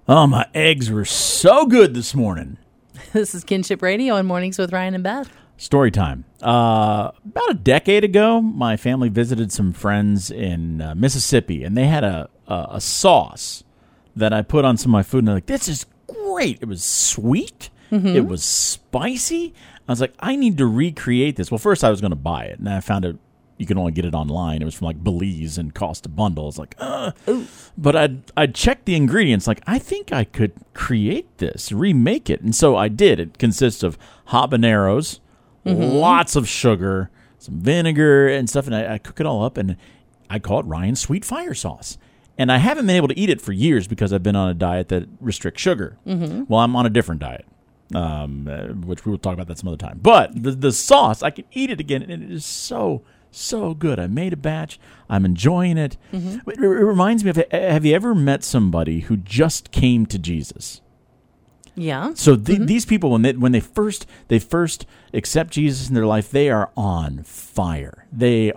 Oh, my eggs were so good this morning. This is Kinship Radio on Mornings with Ryan and Beth. Story time. About a decade ago, my family visited some friends in Mississippi, and they had a sauce that I put on some of my food, and they're like, this is great. It was sweet. Mm-hmm. It was spicy. I was like, I need to recreate this. Well, first I was going to buy it, and I found out you can only get it online. It was from like Belize and cost a bundle. It's like, but I'd checked the ingredients. Like, I think I could create this, remake it. And so I did. It consists of habaneros, lots of sugar, some vinegar and stuff. And I cook it all up, and I call it Ryan's Sweet Fire Sauce. And I haven't been able to eat it for years because I've been on a diet that restricts sugar. Mm-hmm. Well, I'm on a different diet, which we will talk about that some other time. But the sauce, I can eat it again, and it is so good. I made a batch. I'm enjoying it. Mm-hmm. It reminds me of, have you ever met somebody who just came to Jesus? Yeah. So these people, when they first accept Jesus in their life, they are on fire. They're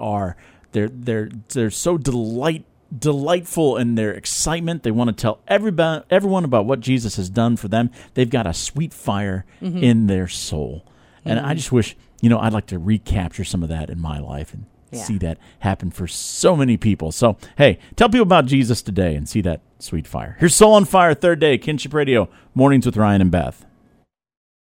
so delightful in their excitement. They want to tell everyone about what Jesus has done for them. They've got a sweet fire in their soul. And I just wish, I'd like to recapture some of that in my life and see that happen for so many people. So, hey, tell people about Jesus today and see that sweet fire. Here's Soul on Fire, third day, Kinship Radio, Mornings with Ryan and Beth.